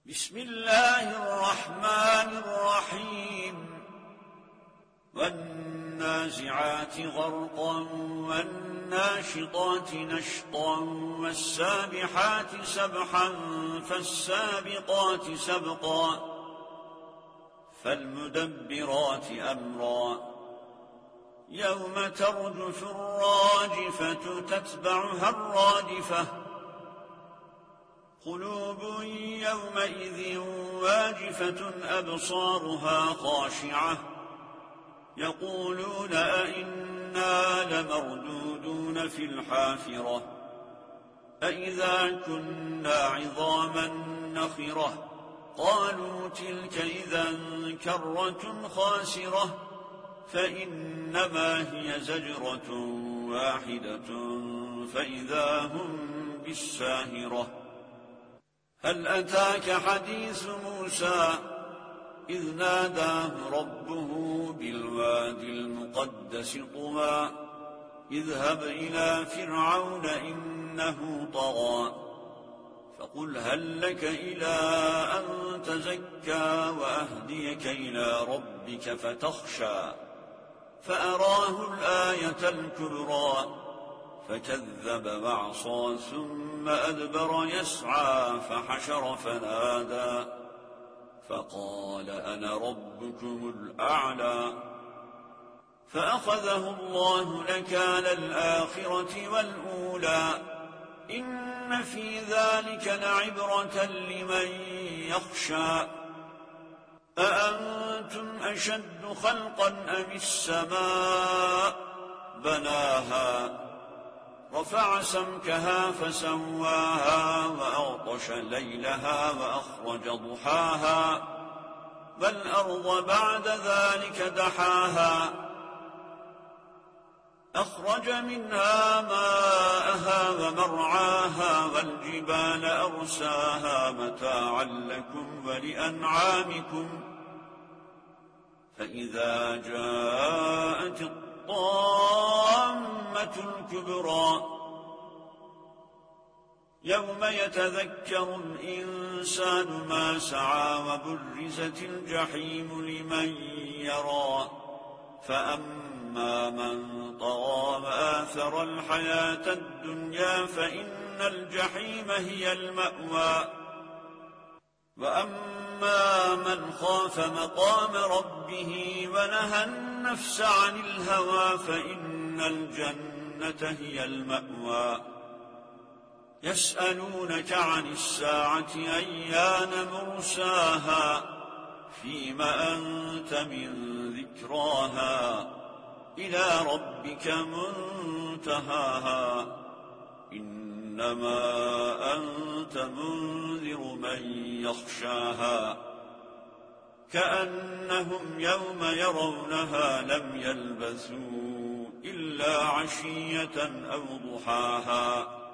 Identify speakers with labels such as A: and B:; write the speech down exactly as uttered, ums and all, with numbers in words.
A: بسم الله الرحمن الرحيم والنازعات غرقا والناشطات نشطا والسابحات سبحا فالسابقات سبقا فالمدبرات أمرا يوم ترجف الراجفة تتبعها الرادفة قلوب يومئذ واجفة أبصارها خاشعة يقولون أئنا لمردودون في الحافرة أئذا كنا عظاما نخرة قالوا تلك إذا كرة خاسرة فإنما هي زجرة واحدة فإذا هم بالساهرة هل أتاك حديث موسى إذ ناداه ربه بالوادي المقدس طوى اذهب إلى فرعون إنه طغى فقل هل لك إلى أن تزكى وأهديك إلى ربك فتخشى فأراه الآية الكبرى فكذب وعصى ثم أدبر يسعى فحشر فنادى فقال أنا ربكم الأعلى فأخذه الله نكال الآخرة والأولى إن في ذلك لعبرة لمن يخشى أأنتم أشد خلقا أم السماء بناها رفع سمكها فسواها وأغطش ليلها وأخرج ضحاها والأرض بعد ذلك دحاها أخرج منها ماءها ومرعاها والجبال أرساها متاعا لكم ولأنعامكم فإذا جاءت الطامة الكبرى يوم يتذكر الإنسان ما سعى وبرزت الجحيم لمن يرى فأما من طغى وآثر الحياة الدنيا فإن الجحيم هي المأوى وأما من خاف مقام ربه ونهى النفس عن الهوى فإن الجنة هي المأوى يسألونك عن الساعة أيان مرساها فيم أنت من ذكراها إلى ربك منتهاها إنما أنت منذر من يخشاها كأنهم يوم يرونها لم يلبثوا إلا عشية أو ضحاها